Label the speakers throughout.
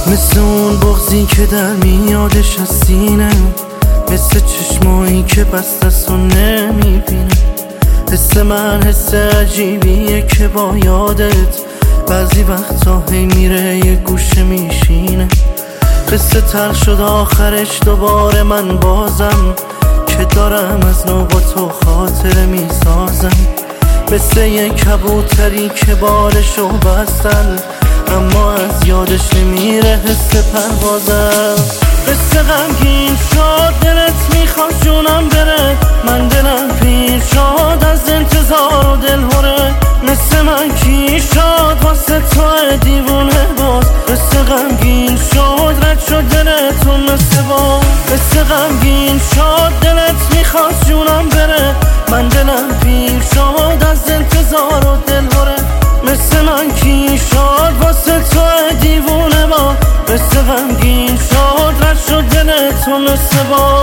Speaker 1: مثل اون بغضی که در میادش از سینه، مثل چشمایی که بستست و نمیبینه. حس من حس عجیبیه که با یادت بعضی وقتا هی میره یه گوشه میشینه. قصه تلخ شد آخرش دوباره من بازم، که دارم از نو با تو خاطره میسازم. مثل یه کبوتری که بالشو بستن، اما از یادش نمیره حس پروازم. قصه غمگین شد دلت میخواد جونم بره، من دلم پیر شد از انتظار و دلهوره. مثل من کی شد واسه تو دیوونه باز، قصه غمگین شد رد شد دلتون مثل باز. قصه غمگین شد دلت میخواد جونم بره، من دلم پیر شد از انتظار و دلهوره. مثل من کی شد واسه تو دیوونه با، قصه غمگین شد رد شد دلتون مثل باز.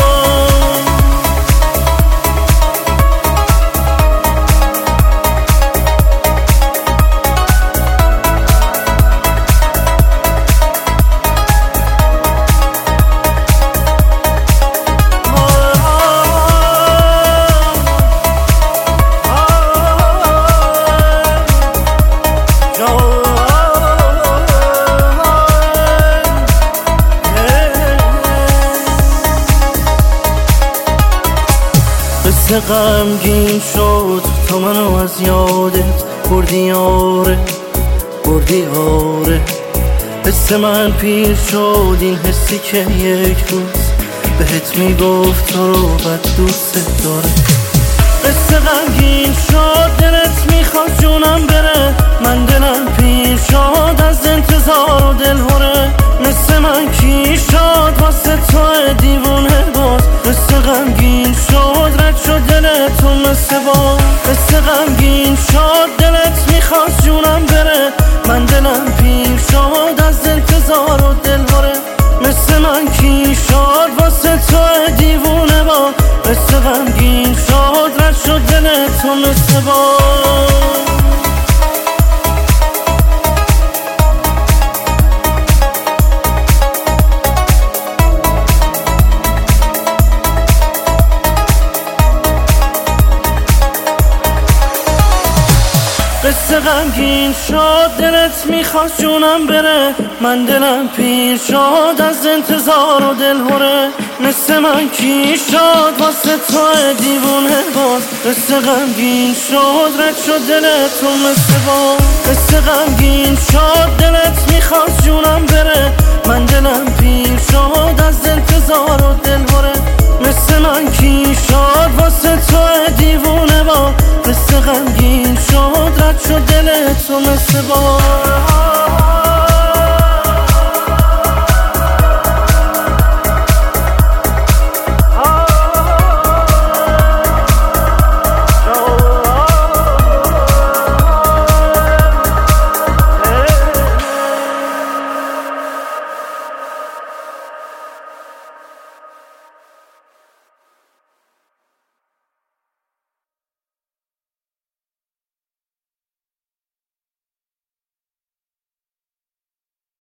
Speaker 1: قصه غمگین شد تا منو از یادت بردی آره، بردی آره. حس من پیر شد این حسی که یک روز بهت میگفت تو رو بد دوست داره. قصه غمگین شد دلت میخواد جونم بره، من دلم پیر شد از انتظار و دلهوره. مثل من کی شد واسه تو دیوونه باز، قصه غمگین شد رد شد دلتون مثل باز. قصه غمگین شد دلت میخواد جونم بره، من دلم پیر شد از انتظار و دلهوره. مثل من کی شد واسه تو دیوونه باز، قصه غمگین شد رد شد دلتون مثل باز. قصه غمگین شد دلت میخواد جونم بره، من دلم پیر شد از انتظار و دلهوره. مثل من کی شد واسه تو دیوونه باز، قصه غمگین شد رد شد دلتون مثل باز. قصه غمگین شد دلت میخواد جونم بره، من دلم پیر شد از انتظار و دلهوره. مثل من کی شد واسه تو دیوونه باز، قصه غمگین شد رد شد دلتون مثل باز.